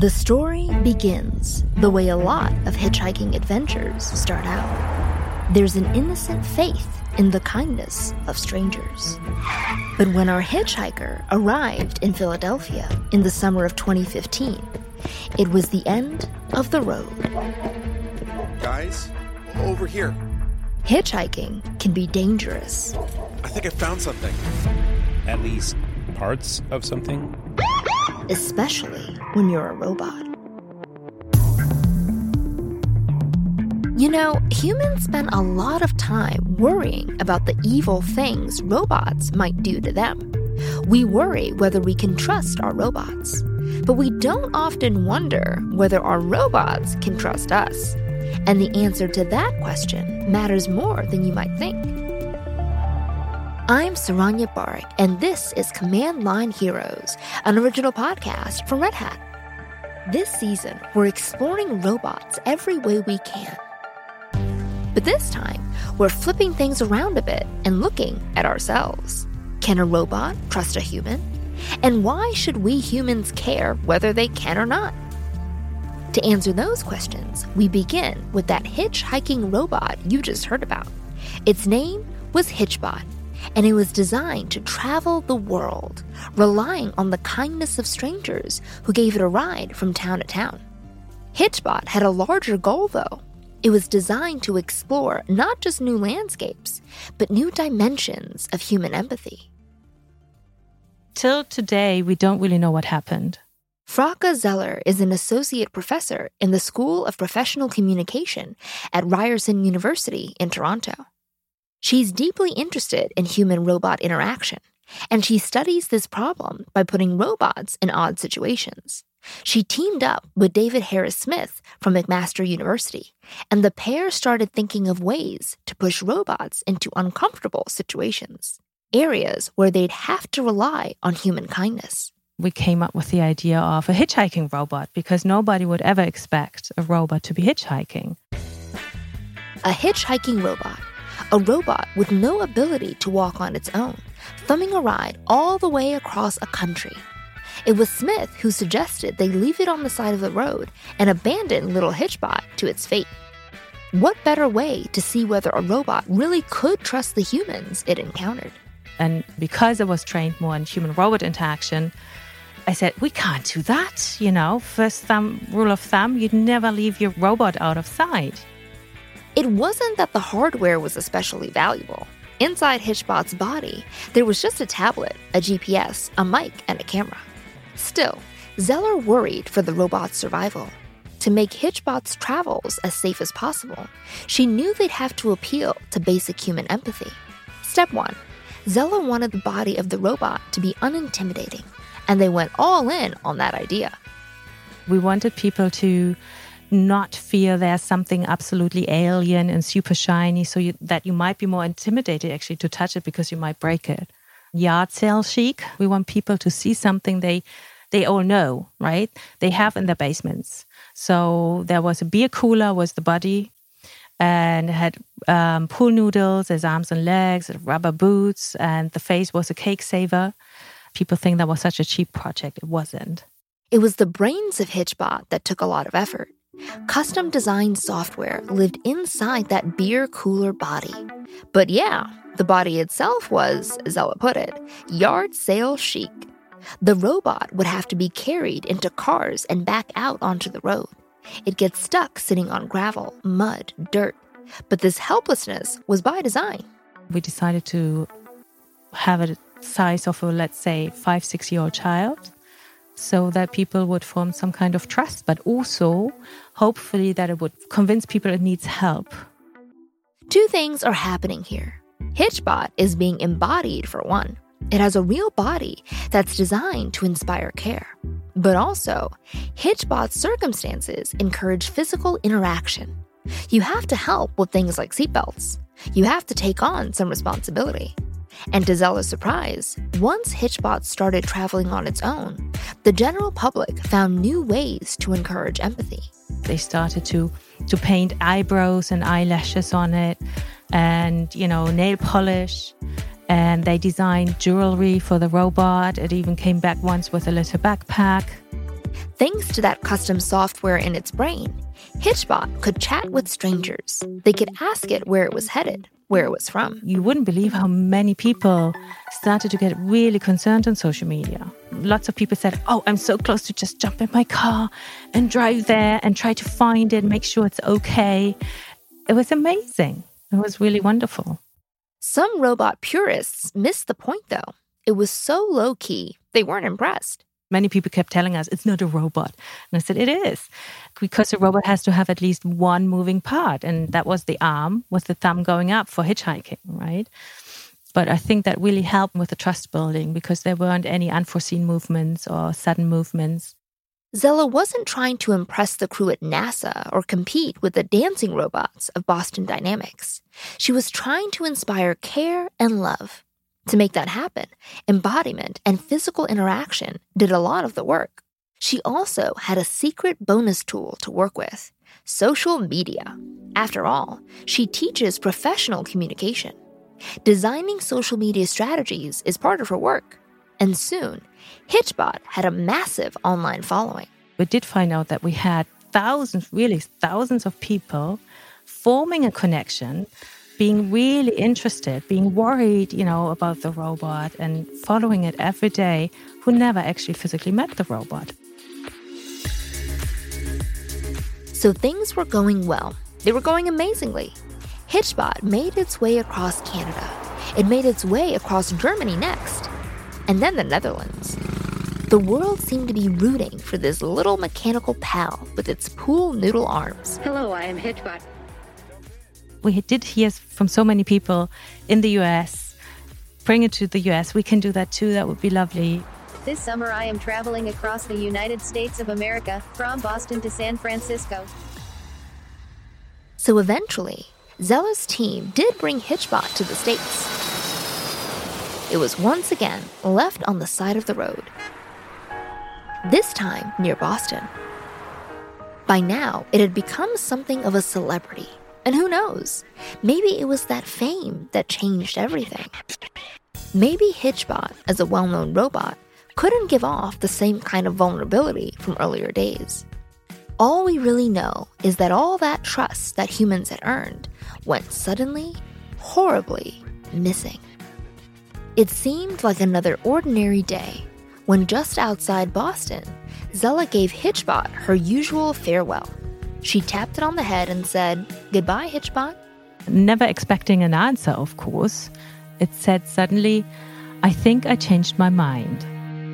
The story begins the way a lot of hitchhiking adventures start out. There's an innocent faith in the kindness of strangers. But when our hitchhiker arrived in Philadelphia in the summer of 2015, it was the end of the road. Guys, over here. Hitchhiking can be dangerous. I think I found something. At least parts of something? Especially when you're a robot. You know, humans spend a lot of time worrying about the evil things robots might do to them. We worry whether we can trust our robots. But we don't often wonder whether our robots can trust us. And the answer to that question matters more than you might think. I'm Saranya Barak, and this is Command Line Heroes, an original podcast from Red Hat. This season, we're exploring robots every way we can. But this time, we're flipping things around a bit and looking at ourselves. Can a robot trust a human? And why should we humans care whether they can or not? To answer those questions, we begin with that hitchhiking robot you just heard about. Its name was Hitchbot, and it was designed to travel the world, relying on the kindness of strangers who gave it a ride from town to town. Hitchbot had a larger goal, though. It was designed to explore not just new landscapes, but new dimensions of human empathy. Till today, we don't really know what happened. Frauke Zeller is an associate professor in the School of Professional Communication at Ryerson University in Toronto. She's deeply interested in human-robot interaction, and she studies this problem by putting robots in odd situations. She teamed up with David Harris Smith from McMaster University, and the pair started thinking of ways to push robots into uncomfortable situations, areas where they'd have to rely on human kindness. We came up with the idea of a hitchhiking robot because nobody would ever expect a robot to be hitchhiking. A hitchhiking robot. A robot with no ability to walk on its own, thumbing a ride all the way across a country. It was Smith who suggested they leave it on the side of the road and abandon little Hitchbot to its fate. What better way to see whether a robot really could trust the humans it encountered? And because I was trained more in human-robot interaction, I said, we can't do that. First rule of thumb, you'd never leave your robot out of sight. It wasn't that the hardware was especially valuable. Inside Hitchbot's body, there was just a tablet, a GPS, a mic, and a camera. Still, Zeller worried for the robot's survival. To make Hitchbot's travels as safe as possible, she knew they'd have to appeal to basic human empathy. Step 1. Zeller wanted the body of the robot to be unintimidating, and they went all in on that idea. We wanted people to not fear there's something absolutely alien and super shiny, so that you might be more intimidated actually to touch it because you might break it. Yard sale chic. We want people to see something they all know, right? They have in their basements. So there was a beer cooler was the body, and it had pool noodles as arms and legs, rubber boots, and the face was a cake saver. People think that was such a cheap project. It wasn't. It was the brains of Hitchbot that took a lot of effort. Custom-designed software lived inside that beer cooler body. But yeah, the body itself was, as Zeller put it, yard sale chic. The robot would have to be carried into cars and back out onto the road. It gets stuck sitting on gravel, mud, dirt. But this helplessness was by design. We decided to have a size of a, let's say, 5-6-year-old child, so that people would form some kind of trust, but also, hopefully, that it would convince people it needs help. Two things are happening here. Hitchbot is being embodied, for one. It has a real body that's designed to inspire care. But also, Hitchbot's circumstances encourage physical interaction. You have to help with things like seatbelts. You have to take on some responsibility. And to Zeller's surprise, once Hitchbot started traveling on its own, the general public found new ways to encourage empathy. They started to paint eyebrows and eyelashes on it and, nail polish. And they designed jewelry for the robot. It even came back once with a little backpack. Thanks to that custom software in its brain, Hitchbot could chat with strangers. They could ask it where it was headed, where it was from. You wouldn't believe how many people started to get really concerned on social media. Lots of people said, oh, I'm so close to just jump in my car and drive there and try to find it, make sure it's okay. It was amazing. It was really wonderful. Some robot purists missed the point, though. It was so low-key, they weren't impressed. Many people kept telling us, it's not a robot. And I said, it is. Because a robot has to have at least one moving part. And that was the arm with the thumb going up for hitchhiking, right? But I think that really helped with the trust building because there weren't any unforeseen movements or sudden movements. Zella wasn't trying to impress the crew at NASA or compete with the dancing robots of Boston Dynamics. She was trying to inspire care and love. To make that happen, embodiment and physical interaction did a lot of the work. She also had a secret bonus tool to work with: social media. After all, she teaches professional communication. Designing social media strategies is part of her work. And soon, Hitchbot had a massive online following. We did find out that we had thousands of people forming a connection, being really interested, being worried, about the robot and following it every day, who never actually physically met the robot. So things were going well. They were going amazingly. Hitchbot made its way across Canada. It made its way across Germany next, and then the Netherlands. The world seemed to be rooting for this little mechanical pal with its pool noodle arms. Hello, I am Hitchbot. We did hear from so many people in the US, bring it to the US. We can do that too. That would be lovely. This summer I am traveling across the United States of America, from Boston to San Francisco. So eventually, Zella's team did bring Hitchbot to the States. It was once again left on the side of the road. This time near Boston. By now, it had become something of a celebrity. And who knows, maybe it was that fame that changed everything. Maybe Hitchbot, as a well-known robot, couldn't give off the same kind of vulnerability from earlier days. All we really know is that all that trust that humans had earned went suddenly, horribly missing. It seemed like another ordinary day when just outside Boston, Zella gave Hitchbot her usual farewell. She tapped it on the head and said, "Goodbye, Hitchbot." Never expecting an answer, of course. It said suddenly, "I think I changed my mind."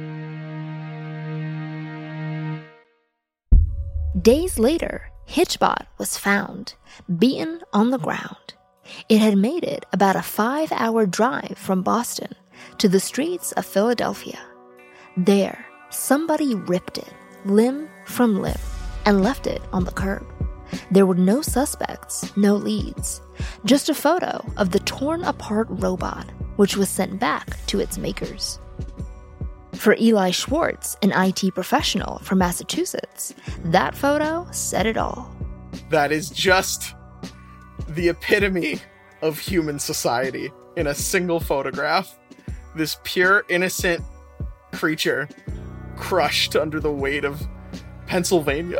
Days later, Hitchbot was found, beaten on the ground. It had made it about a 5-hour drive from Boston to the streets of Philadelphia. There, somebody ripped it, limb from limb, and left it on the curb. There were no suspects, no leads, just a photo of the torn-apart robot, which was sent back to its makers. For Eli Schwartz, an IT professional from Massachusetts, that photo said it all. That is just the epitome of human society in a single photograph. This pure, innocent creature crushed under the weight of Pennsylvania.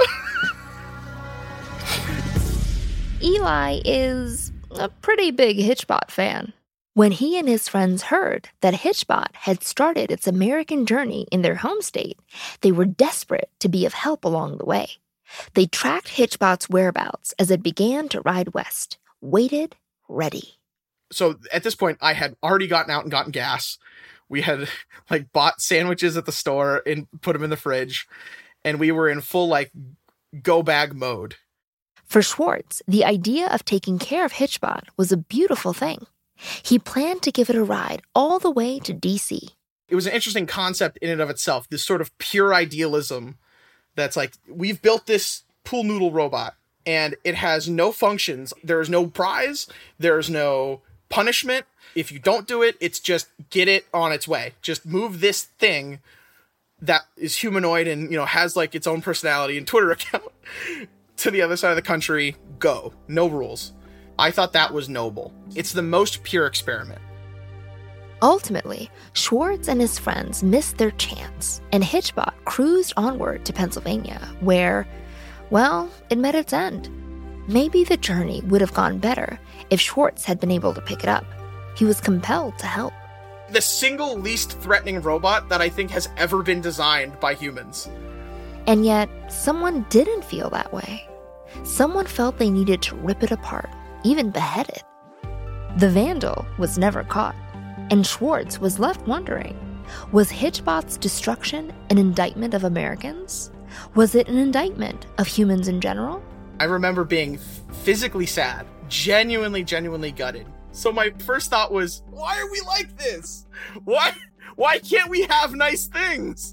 Eli is a pretty big Hitchbot fan. When he and his friends heard that Hitchbot had started its American journey in their home state, they were desperate to be of help along the way. They tracked Hitchbot's whereabouts as it began to ride west, waited, ready. So at this point, I had already gotten out and gotten gas. We had bought sandwiches at the store and put them in the fridge. And we were in full go bag mode. For Schwartz, the idea of taking care of Hitchbot was a beautiful thing. He planned to give it a ride all the way to DC. It was an interesting concept in and of itself, this sort of pure idealism that's we've built this pool noodle robot and it has no functions. There's no prize. There's no punishment. If you don't do it, it's just get it on its way. Just move this thing that is humanoid and, has its own personality and Twitter account to the other side of the country. Go. No rules. I thought that was noble. It's the most pure experiment. Ultimately, Schwartz and his friends missed their chance, and Hitchbot cruised onward to Pennsylvania, where, well, it met its end. Maybe the journey would have gone better if Schwartz had been able to pick it up. He was compelled to help. The single least threatening robot that I think has ever been designed by humans. And yet, someone didn't feel that way. Someone felt they needed to rip it apart, even behead it. The vandal was never caught, and Schwartz was left wondering, was Hitchbot's destruction an indictment of Americans? Was it an indictment of humans in general? I remember being physically sad, genuinely gutted. So my first thought was, why are we like this? Why can't we have nice things?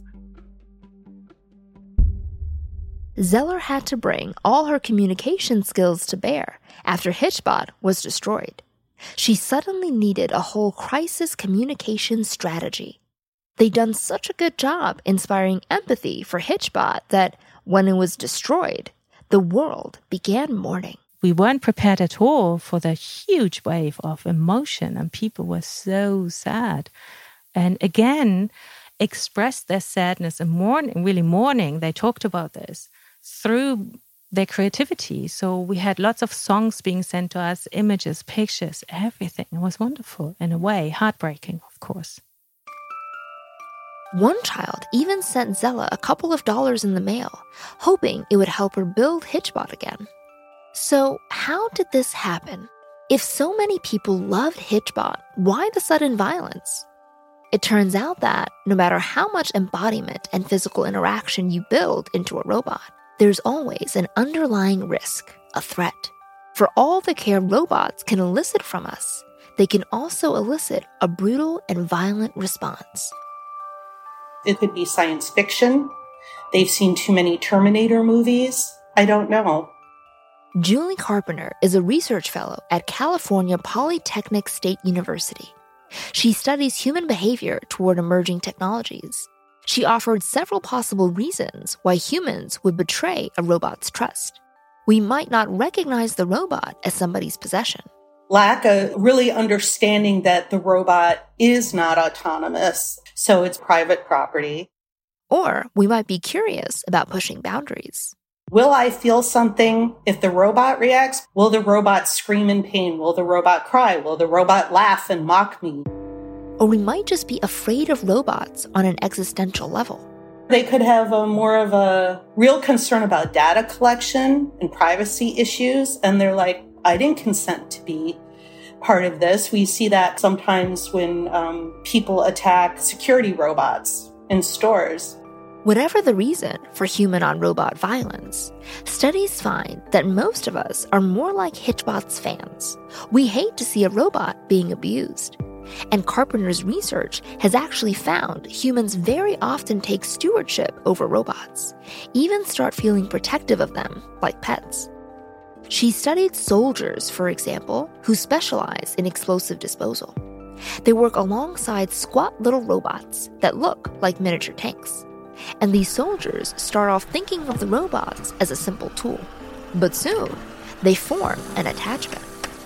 Zeller had to bring all her communication skills to bear after Hitchbot was destroyed. She suddenly needed a whole crisis communication strategy. They'd done such a good job inspiring empathy for Hitchbot that when it was destroyed, the world began mourning. We weren't prepared at all for the huge wave of emotion, and people were so sad. And again, expressed their sadness and mourning. They talked about this through their creativity. So we had lots of songs being sent to us, images, pictures, everything. It was wonderful in a way, heartbreaking, of course. One child even sent Zella a couple of dollars in the mail, hoping it would help her build Hitchbot again. So how did this happen? If so many people loved Hitchbot, why the sudden violence? It turns out that no matter how much embodiment and physical interaction you build into a robot, there's always an underlying risk, a threat. For all the care robots can elicit from us, they can also elicit a brutal and violent response. It could be science fiction. They've seen too many Terminator movies. I don't know. Julie Carpenter is a research fellow at California Polytechnic State University. She studies human behavior toward emerging technologies. She offered several possible reasons why humans would betray a robot's trust. We might not recognize the robot as somebody's possession. Lack of really understanding that the robot is not autonomous, so it's private property. Or we might be curious about pushing boundaries. Will I feel something if the robot reacts? Will the robot scream in pain? Will the robot cry? Will the robot laugh and mock me? Or we might just be afraid of robots on an existential level. They could have more of a real concern about data collection and privacy issues, and they're like, I didn't consent to be part of this. We see that sometimes when people attack security robots in stores. Whatever the reason for human-on-robot violence, studies find that most of us are more like Hitchbot's fans. We hate to see a robot being abused. And Carpenter's research has actually found humans very often take stewardship over robots, even start feeling protective of them like pets. She studied soldiers, for example, who specialize in explosive disposal. They work alongside squat little robots that look like miniature tanks. And these soldiers start off thinking of the robots as a simple tool. But soon, they form an attachment.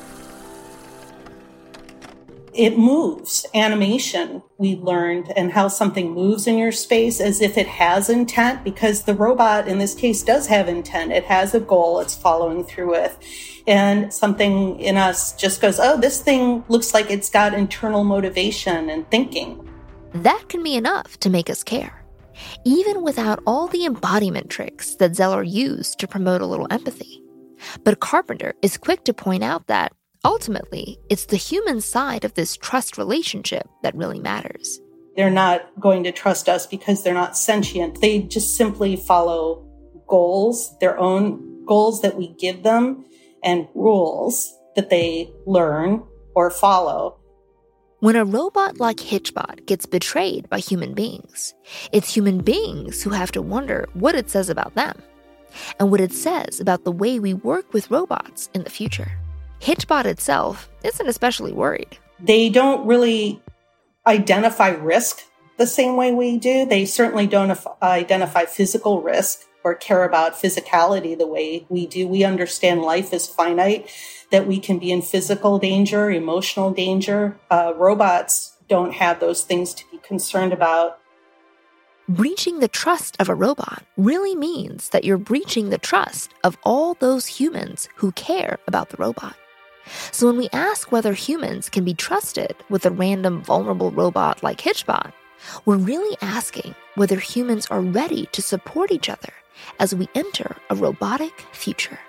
It moves. Animation, we learned, and how something moves in your space as if it has intent, because the robot in this case does have intent. It has a goal it's following through with. And something in us just goes, oh, this thing looks like it's got internal motivation and thinking. That can be enough to make us care, even without all the embodiment tricks that Zeller used to promote a little empathy. But Carpenter is quick to point out that ultimately, it's the human side of this trust relationship that really matters. They're not going to trust us because they're not sentient. They just simply follow goals, their own goals that we give them, and rules that they learn or follow. When a robot like Hitchbot gets betrayed by human beings, it's human beings who have to wonder what it says about them and what it says about the way we work with robots in the future. Hitchbot itself isn't especially worried. They don't really identify risk the same way we do. They certainly don't identify physical risk or care about physicality the way we do. We understand life is finite, that we can be in physical danger, emotional danger. Robots don't have those things to be concerned about. Breaching the trust of a robot really means that you're breaching the trust of all those humans who care about the robot. So when we ask whether humans can be trusted with a random vulnerable robot like Hitchbot, we're really asking whether humans are ready to support each other as we enter a robotic future.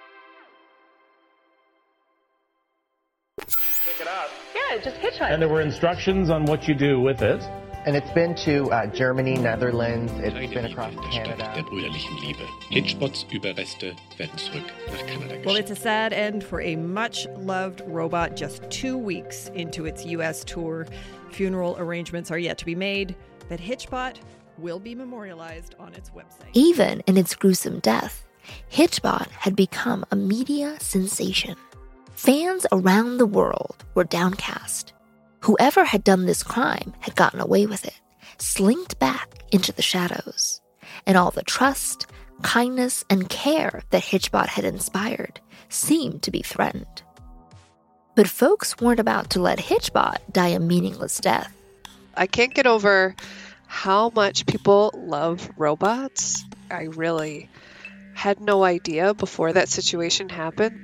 Pick it up. Yeah, just hitchhike. And there were instructions on what you do with it. And it's been to Germany, Netherlands, it's been across Canada. Der brüderlichen Liebe. Hitchbots Überreste werden zurück nach Kanada geschickt. Well, it's a sad end for a much-loved robot just 2 weeks into its U.S. tour. Funeral arrangements are yet to be made, but Hitchbot will be memorialized on its website. Even in its gruesome death, Hitchbot had become a media sensation. Fans around the world were downcast. Whoever had done this crime had gotten away with it, slinked back into the shadows, and all the trust, kindness, and care that Hitchbot had inspired seemed to be threatened. But folks weren't about to let Hitchbot die a meaningless death. I can't get over how much people love robots. I really had no idea before that situation happened.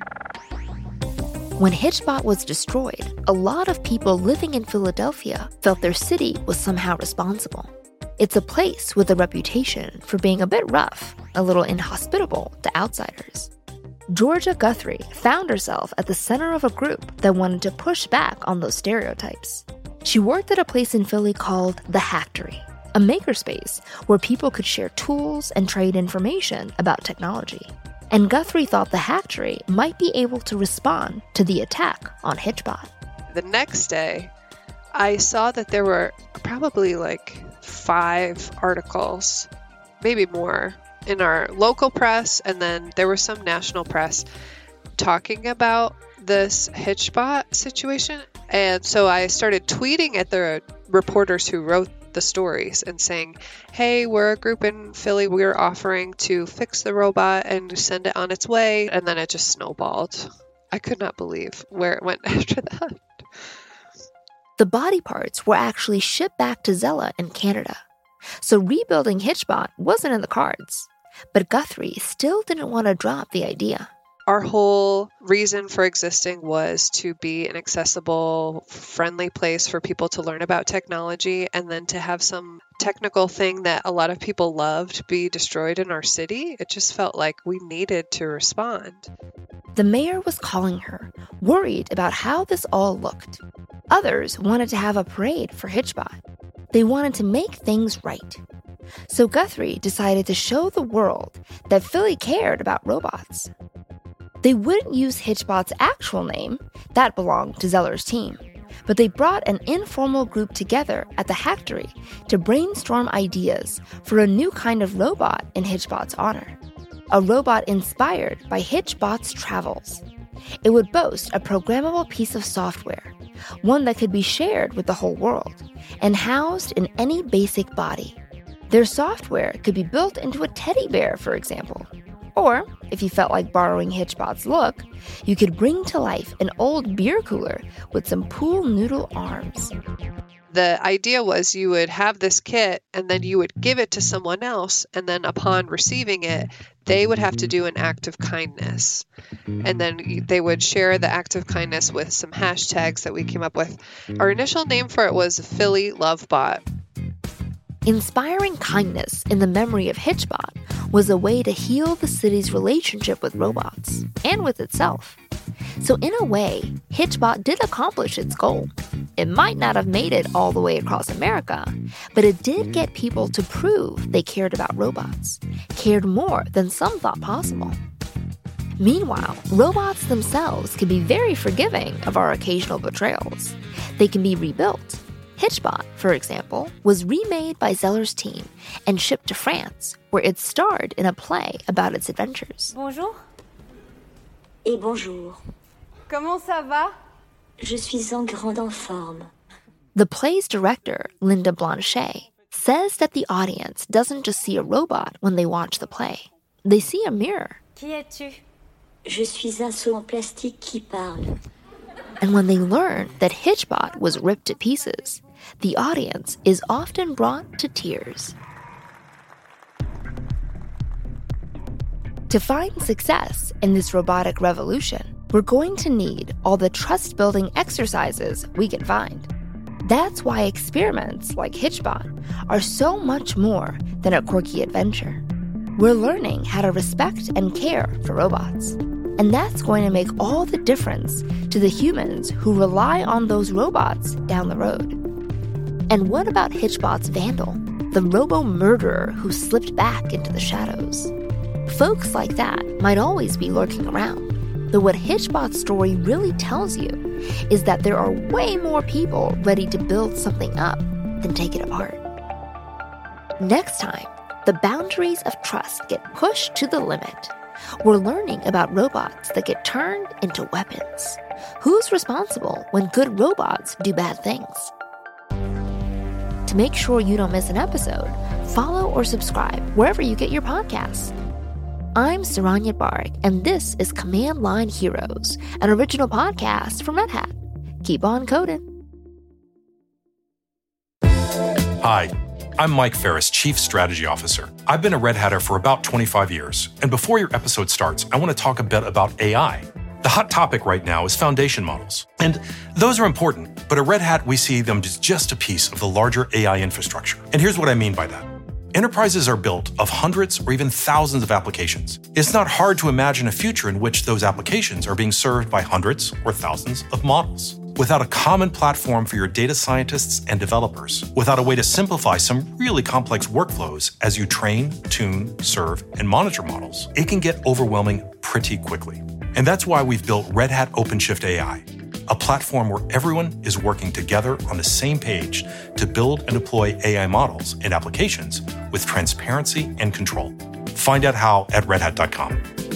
When Hitchbot was destroyed, a lot of people living in Philadelphia felt their city was somehow responsible. It's a place with a reputation for being a bit rough, a little inhospitable to outsiders. Georgia Guthrie found herself at the center of a group that wanted to push back on those stereotypes. She worked at a place in Philly called The Hacktory, a makerspace where people could share tools and trade information about technology. And Guthrie thought the Hacktory might be able to respond to the attack on Hitchbot. The next day, I saw that there were probably like 5 articles, maybe more, in our local press, and then there was some national press talking about this Hitchbot situation. And so I started tweeting at the reporters who wrote the stories and saying, hey, we're a group in Philly, we're offering to fix the robot and send it on its way. And then it just snowballed. I could not believe where it went after that. The body parts were actually shipped back to Zella in Canada. So rebuilding Hitchbot wasn't in the cards. But Guthrie still didn't want to drop the idea. Our whole reason for existing was to be an accessible, friendly place for people to learn about technology, and then to have some technical thing that a lot of people loved be destroyed in our city. It just felt like we needed to respond. The mayor was calling her, worried about how this all looked. Others wanted to have a parade for Hitchbot. They wanted to make things right. So Guthrie decided to show the world that Philly cared about robots. They wouldn't use Hitchbot's actual name, that belonged to Zeller's team, but they brought an informal group together at the Hacktory to brainstorm ideas for a new kind of robot in Hitchbot's honor. A robot inspired by Hitchbot's travels. It would boast a programmable piece of software, one that could be shared with the whole world, and housed in any basic body. Their software could be built into a teddy bear, for example. Or, if you felt like borrowing Hitchbot's look, you could bring to life an old beer cooler with some pool noodle arms. The idea was you would have this kit and then you would give it to someone else, and then upon receiving it, they would have to do an act of kindness. And then they would share the act of kindness with some hashtags that we came up with. Our initial name for it was Philly Lovebot. Inspiring kindness in the memory of Hitchbot was a way to heal the city's relationship with robots and with itself. So in a way, Hitchbot did accomplish its goal. It might not have made it all the way across America, but it did get people to prove they cared about robots, cared more than some thought possible. Meanwhile, robots themselves can be very forgiving of our occasional betrayals. They can be rebuilt. Hitchbot, for example, was remade by Zeller's team and shipped to France, where it starred in a play about its adventures. Bonjour. Et bonjour. Comment ça va? Je suis en grande forme. The play's director, Linda Blanchet, says that the audience doesn't just see a robot when they watch the play. They see a mirror. Qui es-tu? Je suis un seau en plastique qui parle. And when they learned that Hitchbot was ripped to pieces, the audience is often brought to tears. To find success in this robotic revolution, we're going to need all the trust-building exercises we can find. That's why experiments like Hitchbot are so much more than a quirky adventure. We're learning how to respect and care for robots. And that's going to make all the difference to the humans who rely on those robots down the road. And what about Hitchbot's Vandal, the robo-murderer who slipped back into the shadows? Folks like that might always be lurking around. Though what Hitchbot's story really tells you is that there are way more people ready to build something up than take it apart. Next time, the boundaries of trust get pushed to the limit. We're learning about robots that get turned into weapons. Who's responsible when good robots do bad things? To make sure you don't miss an episode, follow or subscribe wherever you get your podcasts. I'm Saranya Barak, and this is Command Line Heroes, an original podcast from Red Hat. Keep on coding. Hi, I'm Mike Ferris, Chief Strategy Officer. I've been a Red Hatter for about 25 years, and before your episode starts, I want to talk a bit about AI. The hot topic right now is foundation models, and those are important, but at Red Hat, we see them as just a piece of the larger AI infrastructure. And here's what I mean by that. Enterprises are built of hundreds or even thousands of applications. It's not hard to imagine a future in which those applications are being served by hundreds or thousands of models. Without a common platform for your data scientists and developers, without a way to simplify some really complex workflows as you train, tune, serve, and monitor models, it can get overwhelming pretty quickly. And that's why we've built Red Hat OpenShift AI, a platform where everyone is working together on the same page to build and deploy AI models and applications with transparency and control. Find out how at redhat.com.